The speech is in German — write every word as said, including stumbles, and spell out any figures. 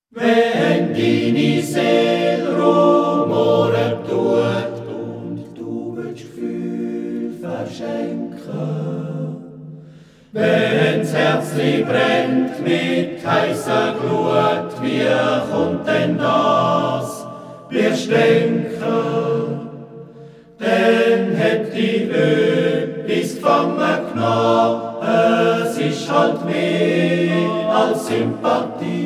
Wenn deine Seele rumoren tut und du willst Gefühl verschenken, wenn's Herzli brennt mit heißer Glut, wie kommt denn das, wirst denken, denn hätt die öppis gefangen genommen, es ist halt mehr als Sympathie.